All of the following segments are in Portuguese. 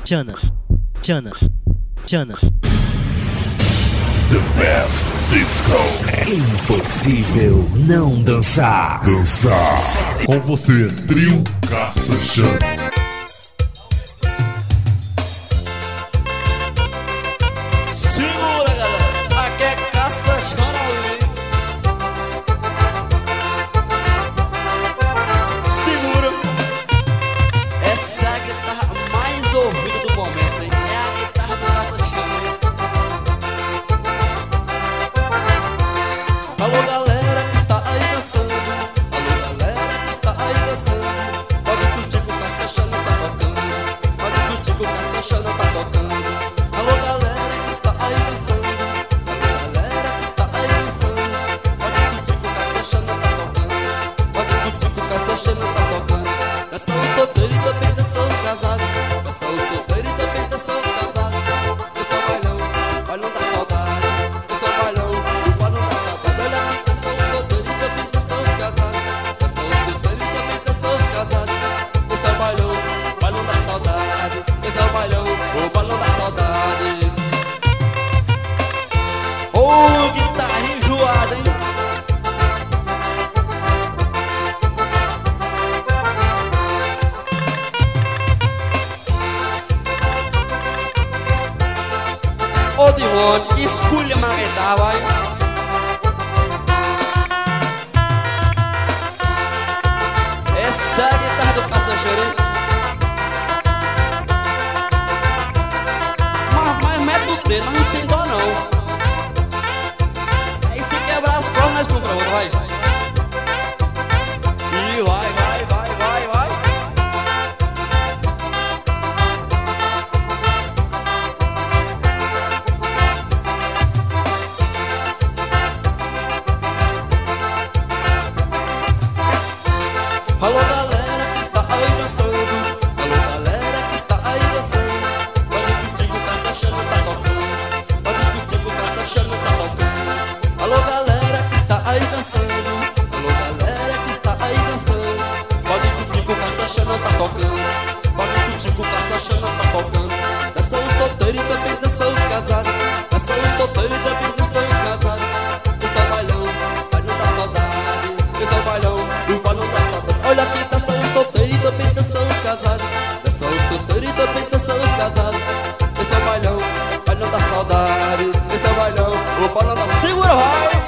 Chana, Chana, Chana. The best disco. Impossível não dançar. Dançar. Com vocês, Trio Caça Chana. Segura, galera, aqui é Caça Chana. Segura. Essa é a guitarra mais ouvida do momento, hein? É a guitarra do Caça Chana. Alô, galera que está aí dançando. Alô, galera que está aí dançando. Pode curtir que o Caça Chana tá tocando. Pode curtir que o Caça Chana tá tocando. Alô, galera que está aí dançando. Alô, galera que está aí dançando. Pode curtir que o Caça Chana tá tocando. Pode curtir que o Caça Chana tá tocando. Dança os solteiros e também dança os casados. Dança os solteiros e também dança os casados. Dança o bailão, bailão da saudade. Dança o bailão, o bailão da saudade. Olha aqui, dança os solteiros e também dança os casados. Dança os solteiros e também dança os casados. Dança o bailão, bailão da saudade. Dança o bailão, o bailão da saudade. Ô, guitarra enjoada, hein? Ô, Dimone, escolha a guitarra, vai. Essa é a guitarra do Caça Chana. Mas mete o dedo, não tem dó não. Aí se quebrar as cordas, nós compra outra, vai. E vai. Alô, galera que está aí dançando. Alô, galera que está aí dançando. Pode curtir que o Caça Chana tá tocando. Pode curtir que o Caça Chana tá tocando. Alô, galera que está aí dançando. Alô, galera que está aí dançando. Pode curtir que o Caça Chana tá tocando. Pode curtir que o Caça Chana tá tocando. Dança os solteiros e também dança os casados. Dança os solteiros e também dança os casados. Dança o bailão, bailão da saudade. Dança o bailão, o bailão da saudade. Olha aqui, dança os solteiros e também dança os casados. Dança os solteiros e também dança os casados. Dança o bailão, bailão da saudade. Dança o bailão, o bailão da... Segura, vai!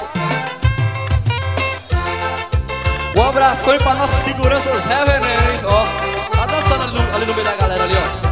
Um abração aí pra nossa segurança Zé Veneno, hein? Ó, tá dançando ali no meio da galera ali, ó.